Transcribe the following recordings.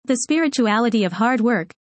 The spirituality of hard work.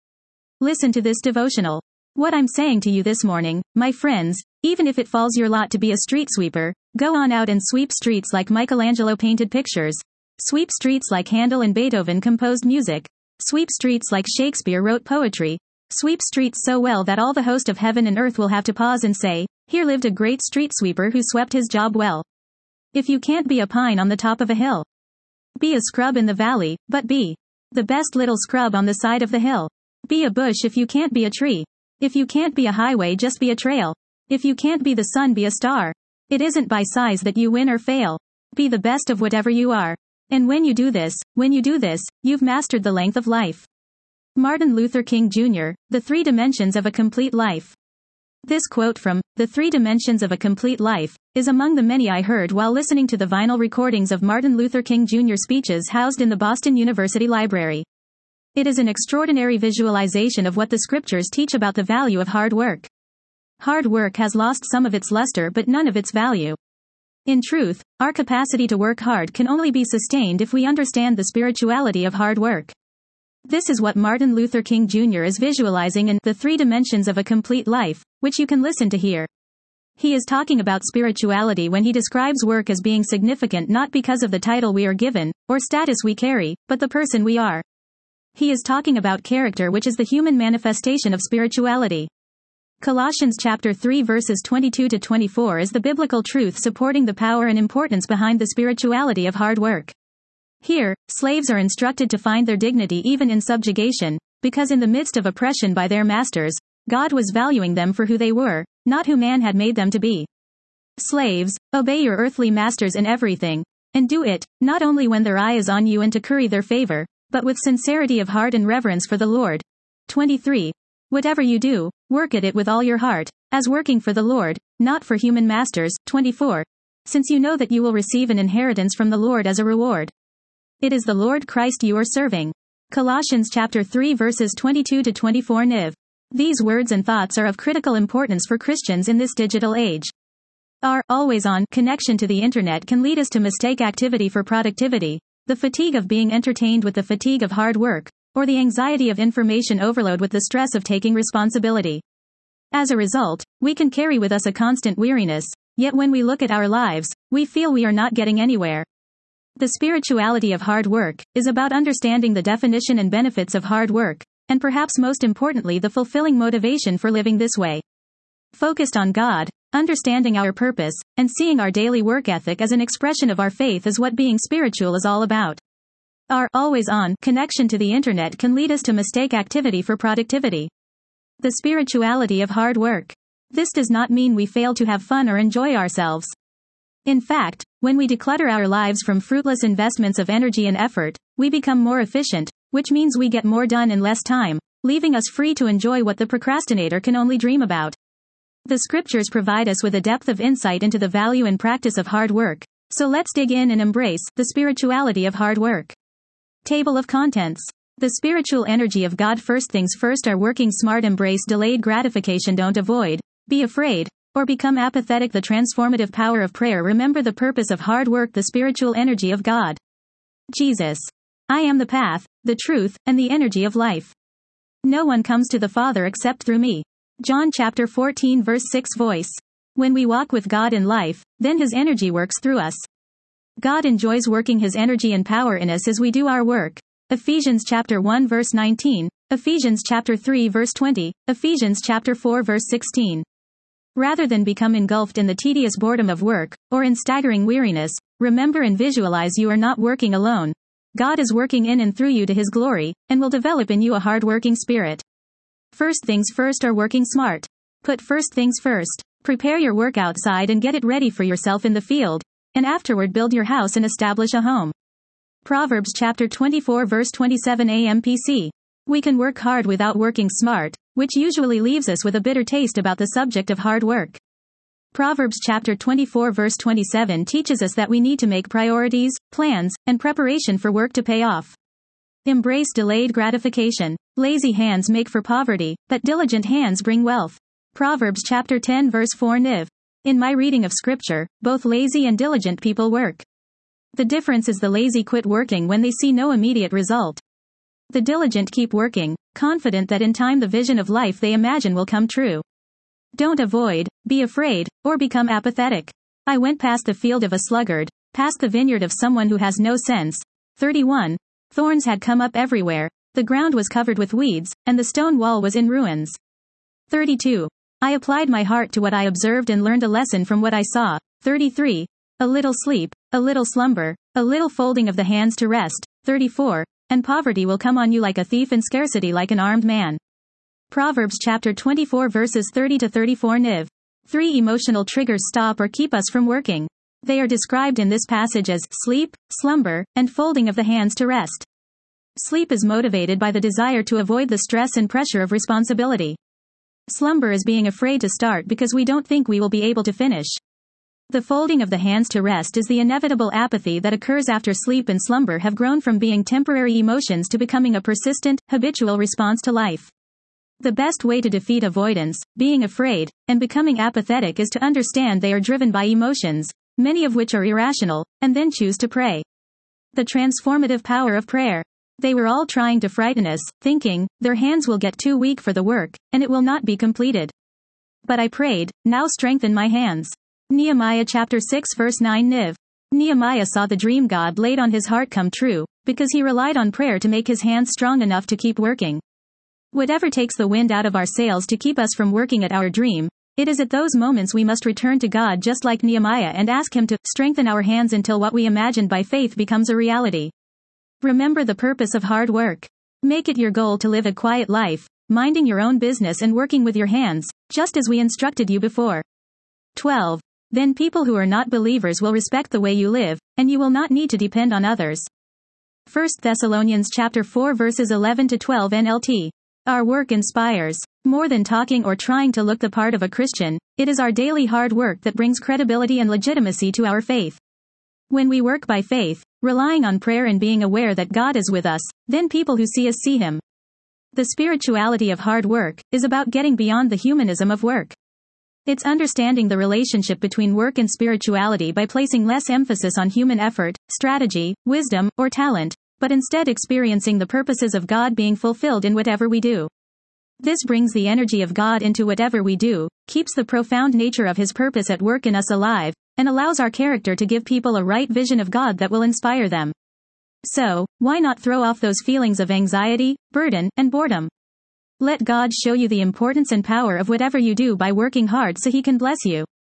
Listen to this devotional. What I'm saying to you this morning, my friends, even if it falls your lot to be a street sweeper, go on out and sweep streets like Michelangelo painted pictures. Sweep streets like Handel and Beethoven composed music. Sweep streets like Shakespeare wrote poetry. Sweep streets so well that all the host of heaven and earth will have to pause and say, here lived a great street sweeper who swept his job well. If you can't be a pine on the top of a hill, be a scrub in the valley, but be the best little scrub on the side of the hill. Be a bush if you can't be a tree. If you can't be a highway, just be a trail. If you can't be the sun, be a star. It isn't by size that you win or fail. Be the best of whatever you are. And when you do this, you've mastered the length of life. Martin Luther King Jr., The Three Dimensions of a Complete Life. This quote from The Three Dimensions of a Complete Life is among the many I heard while listening to the vinyl recordings of Martin Luther King Jr. speeches housed in the Boston University Library. It is an extraordinary visualization of what the scriptures teach about the value of hard work. Hard work has lost some of its luster but none of its value. In truth, our capacity to work hard can only be sustained if we understand the spirituality of hard work. This is what Martin Luther King Jr. is visualizing in The Three Dimensions of a Complete Life, which you can listen to here. He is talking about spirituality when he describes work as being significant not because of the title we are given, or status we carry, but the person we are. He is talking about character, which is the human manifestation of spirituality. Colossians chapter 3 verses 22 to 24 is the biblical truth supporting the power and importance behind the spirituality of hard work. Here, slaves are instructed to find their dignity even in subjugation, because in the midst of oppression by their masters, God was valuing them for who they were, not who man had made them to be. Slaves, obey your earthly masters in everything, and do it, not only when their eye is on you and to curry their favor, but with sincerity of heart and reverence for the Lord. 23. Whatever you do, work at it with all your heart, as working for the Lord, not for human masters. 24. Since you know that you will receive an inheritance from the Lord as a reward. It is the Lord Christ you are serving. Colossians chapter 3 verses 22 to 24 NIV. These words and thoughts are of critical importance for Christians in this digital age. Our always-on connection to the internet can lead us to mistake activity for productivity, the fatigue of being entertained with the fatigue of hard work, or the anxiety of information overload with the stress of taking responsibility. As a result, we can carry with us a constant weariness, yet when we look at our lives, we feel we are not getting anywhere. The spirituality of hard work is about understanding the definition and benefits of hard work, and perhaps most importantly the fulfilling motivation for living this way. Focused on God, understanding our purpose, and seeing our daily work ethic as an expression of our faith is what being spiritual is all about. Our always-on connection to the internet can lead us to mistake activity for productivity. The spirituality of hard work. This does not mean we fail to have fun or enjoy ourselves. In fact, when we declutter our lives from fruitless investments of energy and effort, we become more efficient, which means we get more done in less time, leaving us free to enjoy what the procrastinator can only dream about. The scriptures provide us with a depth of insight into the value and practice of hard work, so let's dig in and embrace the spirituality of hard work. Table of contents. The spiritual energy of God. First things first are working smart. Embrace delayed gratification. Don't avoid, be afraid, or become apathetic. The transformative power of prayer. Remember the purpose of hard work. The spiritual energy of God. Jesus. I am the path, the truth, and the energy of life. No one comes to the Father except through me. John chapter 14 verse 6. Voice. When we walk with God in life, then His energy works through us. God enjoys working His energy and power in us as we do our work. Ephesians chapter 1 verse 19, Ephesians chapter 3 verse 20, Ephesians chapter 4 verse 16. Rather than become engulfed in the tedious boredom of work, or in staggering weariness, remember and visualize you are not working alone. God is working in and through you to His glory, and will develop in you a hard-working spirit. First things first are working smart. Put first things first. Prepare your work outside and get it ready for yourself in the field, and afterward build your house and establish a home. Proverbs chapter 24 verse 27 AMPC. We can work hard without working smart, which usually leaves us with a bitter taste about the subject of hard work. Proverbs chapter 24 verse 27 teaches us that we need to make priorities, plans, and preparation for work to pay off. Embrace delayed gratification. Lazy hands make for poverty, but diligent hands bring wealth. Proverbs chapter 10 verse 4 NIV. In my reading of scripture, both lazy and diligent people work. The difference is the lazy quit working when they see no immediate result. The diligent keep working, confident that in time the vision of life they imagine will come true. Don't avoid, be afraid, or become apathetic. I went past the field of a sluggard, past the vineyard of someone who has no sense. 31. Thorns had come up everywhere, the ground was covered with weeds, and the stone wall was in ruins. 32. I applied my heart to what I observed and learned a lesson from what I saw. 33. A little sleep, a little slumber, a little folding of the hands to rest. 34. And poverty will come on you like a thief and scarcity like an armed man. Proverbs chapter 24 verses 30 to 34 Niv. 3 emotional triggers stop or keep us from working. They are described in this passage as sleep, slumber, and folding of the hands to rest. Sleep is motivated by the desire to avoid the stress and pressure of responsibility. Slumber is being afraid to start because we don't think we will be able to finish. The folding of the hands to rest is the inevitable apathy that occurs after sleep and slumber have grown from being temporary emotions to becoming a persistent, habitual response to life. The best way to defeat avoidance, being afraid, and becoming apathetic is to understand they are driven by emotions, many of which are irrational, and then choose to pray. The transformative power of prayer. They were all trying to frighten us, thinking, their hands will get too weak for the work, and it will not be completed. But I prayed, now strengthen my hands. Nehemiah chapter 6 verse 9 Niv. Nehemiah saw the dream God laid on his heart come true, because he relied on prayer to make his hands strong enough to keep working. Whatever takes the wind out of our sails to keep us from working at our dream, it is at those moments we must return to God just like Nehemiah and ask Him to strengthen our hands until what we imagined by faith becomes a reality. Remember the purpose of hard work. Make it your goal to live a quiet life, minding your own business and working with your hands, just as we instructed you before. 12. Then people who are not believers will respect the way you live, and you will not need to depend on others. 1 Thessalonians chapter 4 verses 11 to 12 NLT. Our work inspires. More than talking or trying to look the part of a Christian, it is our daily hard work that brings credibility and legitimacy to our faith. When we work by faith, relying on prayer and being aware that God is with us, then people who see us see Him. The spirituality of hard work is about getting beyond the humanism of work. It's understanding the relationship between work and spirituality by placing less emphasis on human effort, strategy, wisdom, or talent, but instead experiencing the purposes of God being fulfilled in whatever we do. This brings the energy of God into whatever we do, keeps the profound nature of His purpose at work in us alive, and allows our character to give people a right vision of God that will inspire them. So, why not throw off those feelings of anxiety, burden, and boredom? Let God show you the importance and power of whatever you do by working hard so He can bless you.